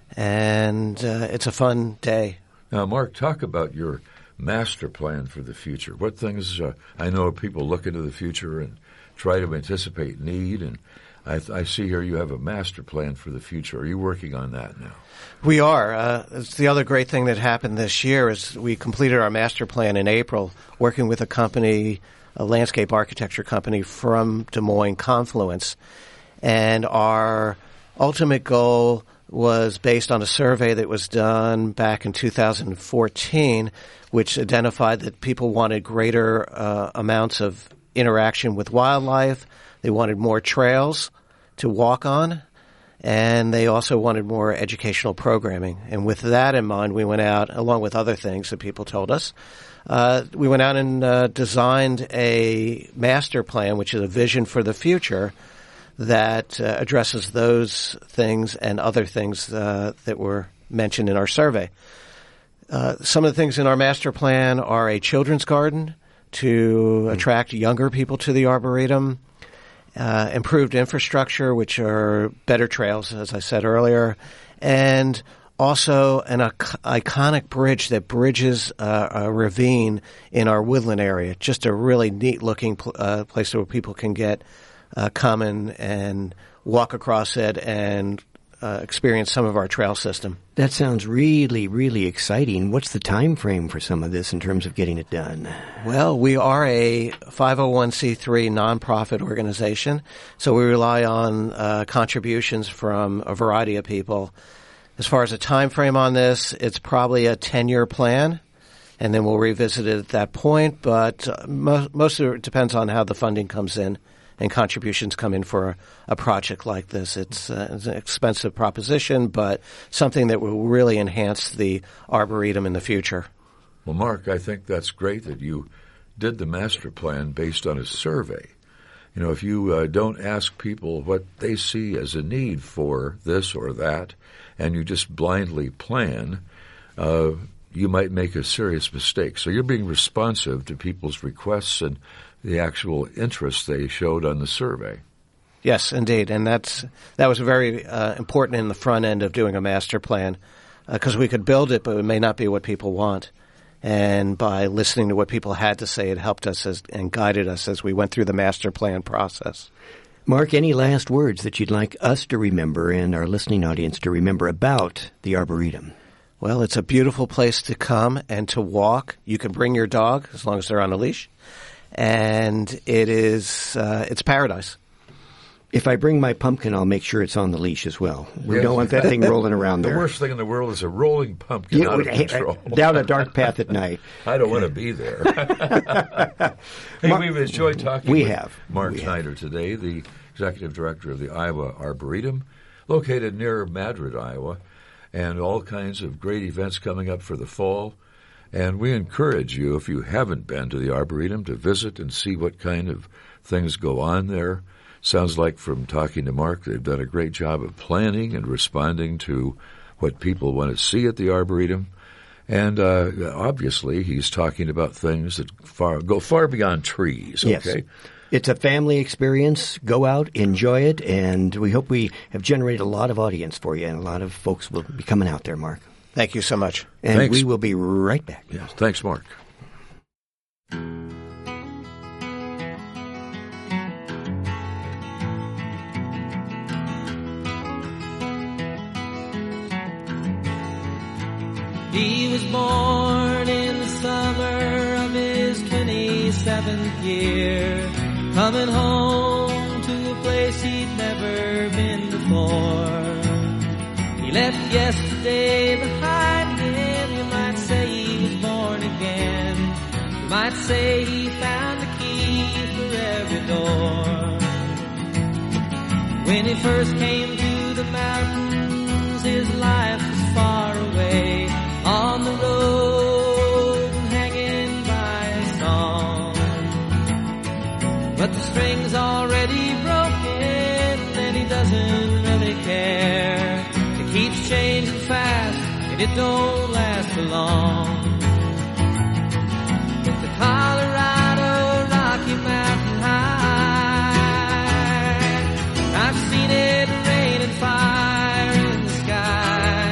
and uh, it's a fun day. Now, Mark, talk about your master plan for the future. What things, uh, I know people look into the future and try to anticipate need, and I, I see here you have a master plan for the future. Are you working on that now? We are. Uh, it's the other great thing that happened this year is we completed our master plan in April, working with a company, a landscape architecture company from Des Moines, Confluence. And our ultimate goal was based on a survey that was done back in two thousand fourteen, which identified that people wanted greater uh, amounts of interaction with wildlife. They wanted more trails to walk on, and they also wanted more educational programming. And with that in mind, we went out, along with other things that people told us, uh, we went out and uh, designed a master plan, which is a vision for the future, that uh, addresses those things and other things uh, that were mentioned in our survey. Uh, some of the things in our master plan are a children's garden to attract younger people to the Arboretum, uh, improved infrastructure, which are better trails, as I said earlier, and also an uh, iconic bridge that bridges uh, a ravine in our woodland area. Just a really neat-looking pl- uh, place where people can get Uh, come in and walk across it and uh, experience some of our trail system. That sounds really, really exciting. What's the time frame for some of this in terms of getting it done? Well, we are a five oh one c three nonprofit organization, so we rely on uh, contributions from a variety of people. As far as a time frame on this, it's probably a ten-year plan, and then we'll revisit it at that point, but uh, mo- most of it depends on how the funding comes in and contributions come in for a, a project like this. It's, uh, it's an expensive proposition, but something that will really enhance the Arboretum in the future. Well, Mark, I think that's great that you did the master plan based on a survey. You know, if you uh, don't ask people what they see as a need for this or that, and you just blindly plan, uh, you might make a serious mistake. So you're being responsive to people's requests and the actual interest they showed on the survey. Yes, indeed. And that's that was very uh, important in the front end of doing a master plan, because uh, we could build it, but it may not be what people want. And by listening to what people had to say, it helped us as, and guided us as we went through the master plan process. Mark, any last words that you'd like us to remember and our listening audience to remember about the Arboretum? Well, it's a beautiful place to come and to walk. You can bring your dog as long as they're on a leash. And it is, uh, it's paradise. If I bring my pumpkin, I'll make sure it's on the leash as well. We yes. don't want that thing rolling around there. The worst thing in the world is a rolling pumpkin you, out of control. Down a dark path at night. I don't want to be there. Hey, Mark, we've enjoyed talking we with have. Mark we Schneider have. today, the Executive Director of the Iowa Arboretum, located near Madrid, Iowa, and all kinds of great events coming up for the fall. And we encourage you, if you haven't been to the Arboretum, to visit and see what kind of things go on there. Sounds like from talking to Mark, they've done a great job of planning and responding to what people want to see at the Arboretum. And uh, obviously, he's talking about things that far go far beyond trees, okay? Yes. It's a family experience. Go out, enjoy it, and we hope we have generated a lot of audience for you, and a lot of folks will be coming out there, Mark. Thank you so much. And thanks. We will be right back. Yes, thanks, Mark. He was born in the summer of his twenty-seventh year, coming home to a place he'd never been before. He left yesterday behind him. You might say he was born again. You might say he found the key for every door. When he first came to the mountains his life is far away on the road, hanging by a song. But the string's already broken and he doesn't really care. It keeps changing fast and it don't last for long. It's the Colorado Rocky Mountain High. I've seen it rain and fire in the sky.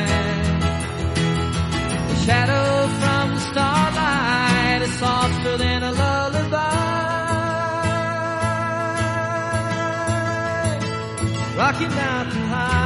The shadow from the starlight is softer than a lullaby. Rocky Mountain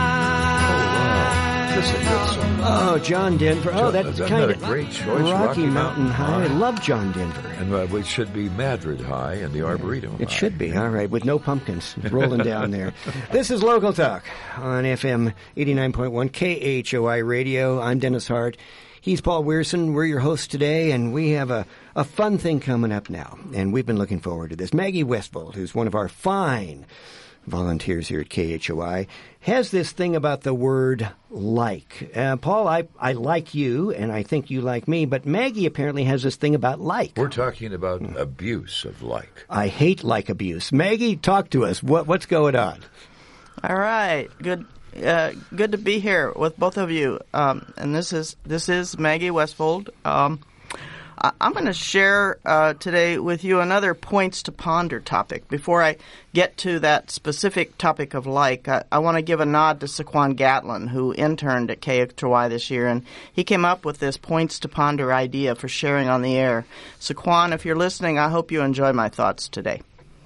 High. This is a good song. Oh, John Denver. Oh, that's Isn't kind that of a great choice, Rocky, Rocky Mountain, Mountain High. I High. love John Denver. And uh, it should be Madrid High and the Arboretum It High. should be, all right, with no pumpkins rolling down there. This is Local Talk on F M eighty-nine point one K H O I Radio. I'm Dennis Hart. He's Paul Weirson. We're your hosts today, and we have a, a fun thing coming up now, and we've been looking forward to this. Maggie Westfold, who's one of our fine volunteers here at K H O I, has this thing about the word like. Uh, Paul, I, I like you, and I think you like me, but Maggie apparently has this thing about like. We're talking about abuse of like. I hate like abuse. Maggie, talk to us. What What's going on? All right, good, uh, good to be here with both of you. Um, and this is this is Maggie Westfold. Um, I, I'm going to share uh, today with you another points to ponder topic. Before I get to that specific topic of like, I, I want to give a nod to Saquon Gatlin, who interned at K H O I this year, and he came up with this points to ponder idea for sharing on the air. Saquon, if you're listening, I hope you enjoy my thoughts today.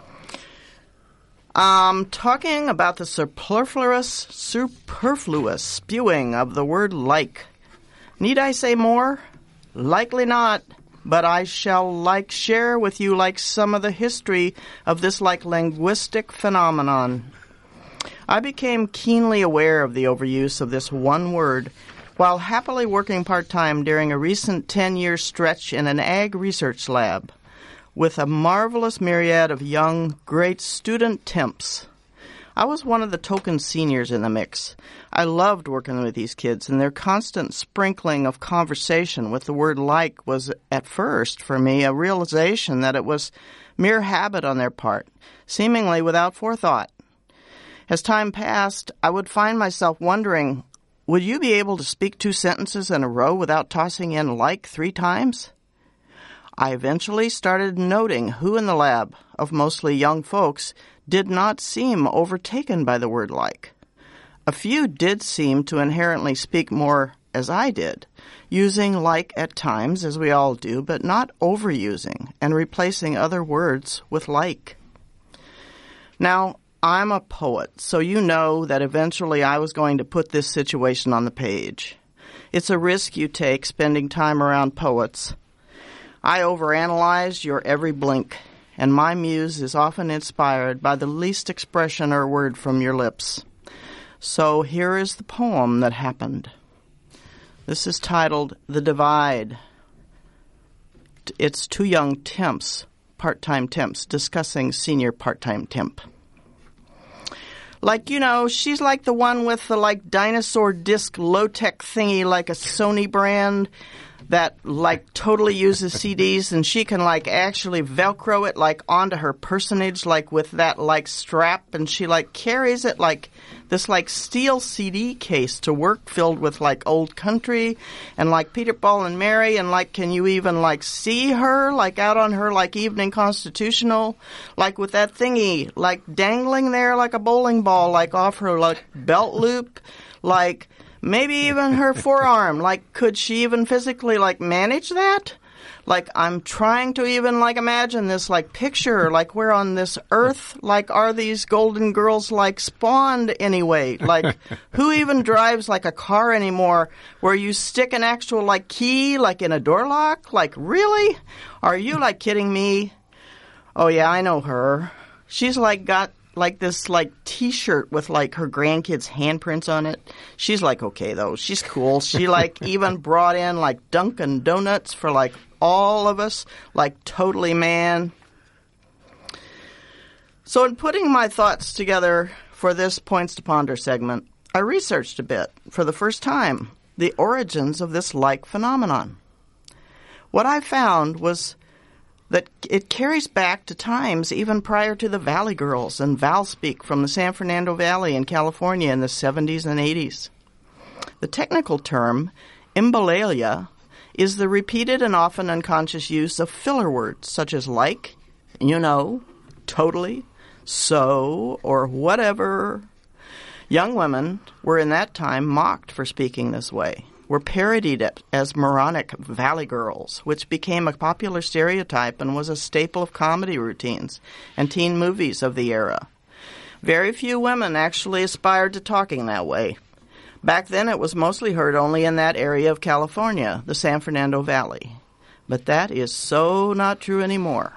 Um, talking about the superfluous, superfluous spewing of the word like. Need I say more? Likely not, but I shall like share with you like some of the history of this like linguistic phenomenon. I became keenly aware of the overuse of this one word while happily working part-time during a recent ten-year stretch in an ag research lab with a marvelous myriad of young, great student temps. I was one of the token seniors in the mix. I loved working with these kids, and their constant sprinkling of conversation with the word like was, at first, for me, a realization that it was mere habit on their part, seemingly without forethought. As time passed, I would find myself wondering, would you be able to speak two sentences in a row without tossing in like three times? I eventually started noting who in the lab, of mostly young folks, did not seem overtaken by the word like. A few did seem to inherently speak more as I did, using like at times, as we all do, but not overusing and replacing other words with like. Now, I'm a poet, so you know that eventually I was going to put this situation on the page. It's a risk you take spending time around poets. I overanalyze your every blink, and my muse is often inspired by the least expression or word from your lips. So here is the poem that happened. This is titled The Divide. It's two young temps, part-time temps, discussing senior part-time temp. Like, you know, she's like the one with the, like, dinosaur disc low-tech thingy, like a Sony brand that, like, totally uses C Ds, and she can, like, actually Velcro it, like, onto her personage, like, with that, like, strap, and she, like, carries it, like, this, like, steel C D case to work filled with, like, old country and, like, Peter, Paul, and Mary, and, like, can you even, like, see her, like, out on her, like, evening constitutional, like, with that thingy, like, dangling there like a bowling ball, like, off her, like, belt loop, like, maybe even her forearm. Like, could she even physically, like, manage that? Like, I'm trying to even, like, imagine this, like, picture, like, where on this earth, like, are these golden girls, like, spawned anyway? Like, who even drives, like, a car anymore where you stick an actual, like, key, like, in a door lock? Like, really? Are you, like, kidding me? Oh, yeah, I know her. She's, like, got like this, like, T-shirt with, like, her grandkids' handprints on it. She's, like, okay, though. She's cool. She, like, even brought in, like, Dunkin' Donuts for, like, all of us. Like, totally, man. So in putting my thoughts together for this Points to Ponder segment, I researched a bit, for the first time, the origins of this like phenomenon. What I found was that it carries back to times even prior to the Valley Girls and Valspeak from the San Fernando Valley in California in the seventies and eighties. The technical term, embolalia, is the repeated and often unconscious use of filler words such as like, you know, totally, so, or whatever. Young women were in that time mocked for speaking this way, were parodied as moronic Valley Girls, which became a popular stereotype and was a staple of comedy routines and teen movies of the era. Very few women actually aspired to talking that way. Back then it was mostly heard only in that area of California, the San Fernando Valley. But that is so not true anymore.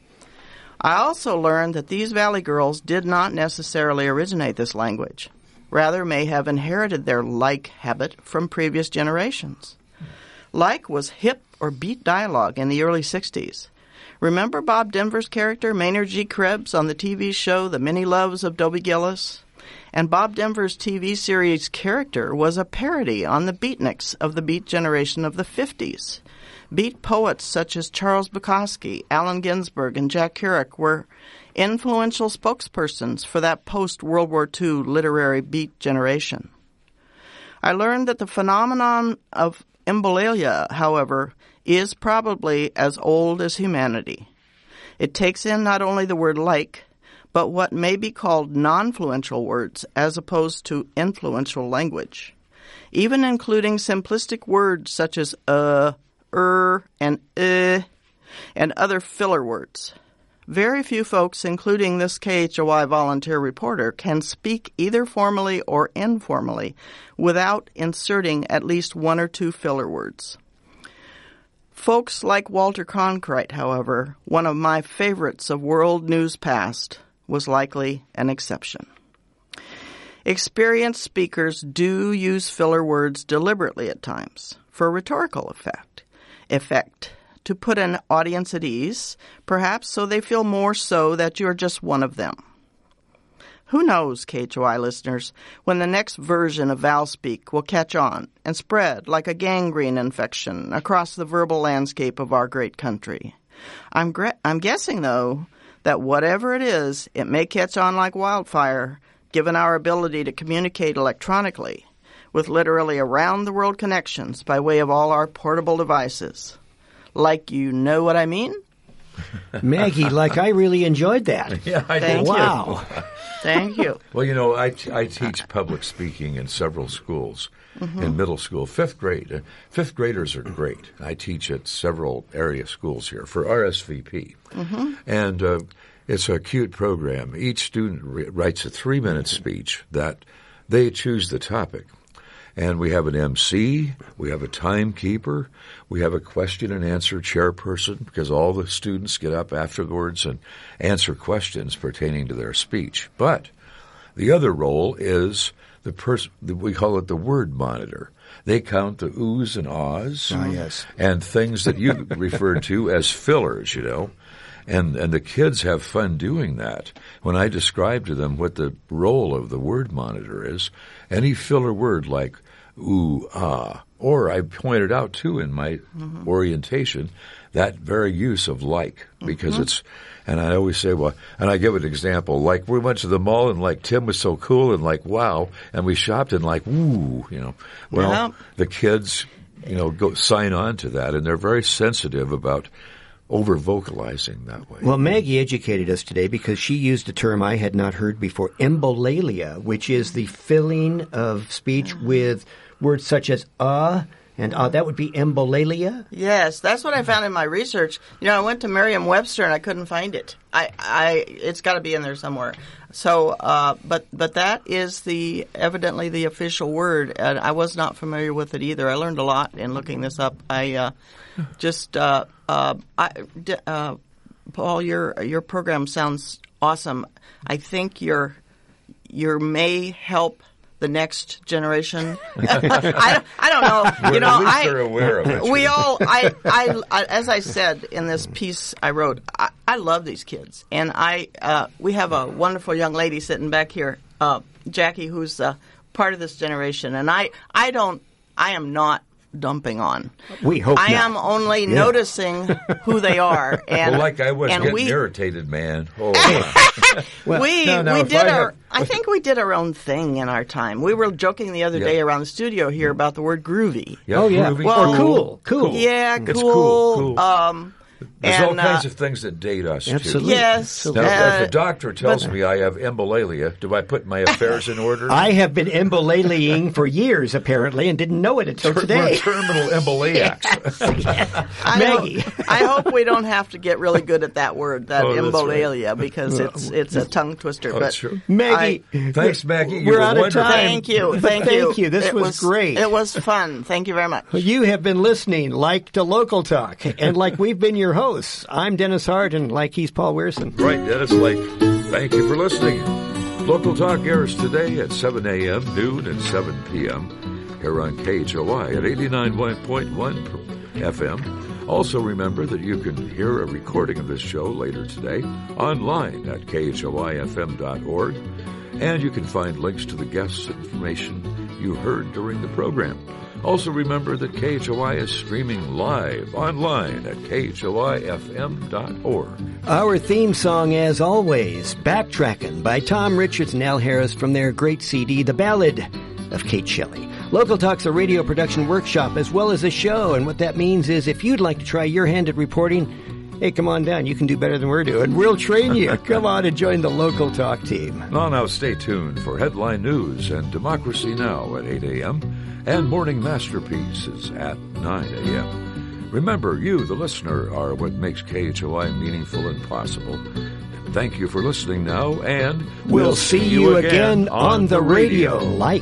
I also learned that these Valley Girls did not necessarily originate this language. Rather may have inherited their like habit from previous generations. Like was hip or beat dialogue in the early sixties. Remember Bob Denver's character, Maynard G. Krebs, on the T V show The Many Loves of Dobie Gillis? And Bob Denver's T V series character was a parody on the beatniks of the beat generation of the fifties. Beat poets such as Charles Bukowski, Allen Ginsberg, and Jack Kerouac were influential spokespersons for that post-World War Two literary beat generation. I learned that the phenomenon of embolalia, however, is probably as old as humanity. It takes in not only the word like, but what may be called non-fluential words as opposed to influential language, even including simplistic words such as uh, er, and uh, and other filler words. Very few folks, including this K H O I volunteer reporter, can speak either formally or informally without inserting at least one or two filler words. Folks like Walter Cronkite, however, one of my favorites of world news past, was likely an exception. Experienced speakers do use filler words deliberately at times for rhetorical effect. Effect. To put an audience at ease, perhaps so they feel more so that you're just one of them. Who knows, K H O I listeners, when the next version of Valspeak will catch on and spread like a gangrene infection across the verbal landscape of our great country. I'm, gra- I'm guessing, though, that whatever it is, it may catch on like wildfire, given our ability to communicate electronically with literally around-the-world connections by way of all our portable devices. Like you know what I mean? Maggie, like I really enjoyed that. Yeah, I Thank did. you. Wow. Thank you. Well, you know, I, I teach public speaking in several schools, mm-hmm. in middle school, fifth grade. Uh, fifth graders are great. I teach at several area schools here for R S V P. Mm-hmm. And uh, it's a cute program. Each student re- writes a three-minute speech that they choose the topic. And we have an M C, we have a timekeeper, we have a question and answer chairperson, because all the students get up afterwards and answer questions pertaining to their speech. But the other role is the person, we call it the word monitor. They count the oohs and ahs ah, yes. and things that you referred to as fillers, you know. And and the kids have fun doing that. When I describe to them what the role of the word monitor is, any filler word like ooh, ah, or I pointed out, too, in my mm-hmm. orientation, that very use of like, because mm-hmm. it's, and I always say, well, and I give an example, like we went to the mall and like Tim was so cool and like wow, and we shopped and like woo, you know. Well, yeah. The kids, you know, go sign on to that, and they're very sensitive about over-vocalizing that way. Well, Maggie educated us today because she used a term I had not heard before, embolalia, which is the filling of speech with words such as uh and uh. That would be embolalia? Yes, that's what I found in my research. You know, I went to Merriam-Webster and I couldn't find it. I, I, it's got to be in there somewhere. So, uh, but but that is the evidently the official word, and I was not familiar with it either. I learned a lot in looking this up. I uh, just, uh, uh, I, uh, Paul, your your program sounds awesome. I think your your may help the next generation. I, I don't know. You know, at least I, they're aware of it. We all, I, I, I, as I said in this piece I wrote, I, I love these kids, and I, uh, we have a wonderful young lady sitting back here, uh, Jackie, who's uh, part of this generation, and I, I don't, I am not dumping on. We hope I not. am only Yeah. noticing who they are. And, well, like I was and getting we, irritated, man. Oh, my. Well, we no, no, we if did I our. had- I think we did our own thing in our time. We were joking the other Yeah. day around the studio here about the word groovy. Yeah, Oh, yeah. groovy. Well, or cool. Cool. Yeah, It's cool. cool, cool. Um, There's and, all kinds uh, of things that date us, Absolutely. too. Yes. Now, Uh, if a doctor tells but- me I have embolalia, do I put my affairs in order? I have been embolalying for years, apparently, and didn't know it until We're today. terminal emboliacs. I Maggie. Hope, I hope we don't have to get really good at that word, that Oh, that's embolalia, because it's it's a tongue twister. Oh, but sure. Maggie, Thanks, Maggie. You we're were out of wonderful. time. Thank you, thank, Thank you. This It was great. It was fun. Thank you very much. You have been listening, like to Local Talk, and like we've been your hosts. I'm Dennis Hart, and like he's Paul Weirson. Right, Dennis Lake. Thank you for listening. Local Talk airs today at seven a.m., noon, and seven p.m. here on K H O I at eighty-nine point one F M. Also remember that you can hear a recording of this show later today online at K H O I F M dot org, and you can find links to the guests and information you heard during the program. Also remember that K H O I is streaming live online at K H O I F M dot org. Our theme song, as always, Backtrackin' by Tom Richards and Al Harris from their great C D, The Ballad of Kate Shelley. Local Talk's a radio production workshop as well as a show, and what that means is if you'd like to try your hand at reporting, hey, come on down. You can do better than we're doing. We'll train you. Come on and join the Local Talk team. Now, now, stay tuned for Headline News and Democracy Now! At eight a.m. and Morning Masterpieces at nine a.m. Remember, you, the listener, are what makes K H O I meaningful and possible. Thank you for listening now, and We'll see you again on the radio. Like.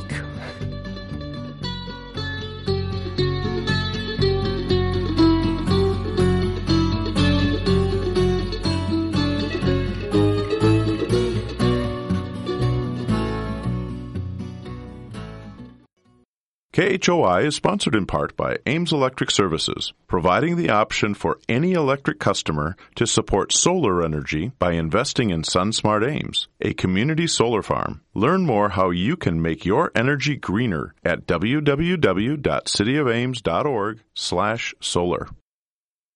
K H O I is sponsored in part by Ames Electric Services, providing the option for any electric customer to support solar energy by investing in SunSmart Ames, a community solar farm. Learn more how you can make your energy greener at w w w dot city of ames dot org slash solar.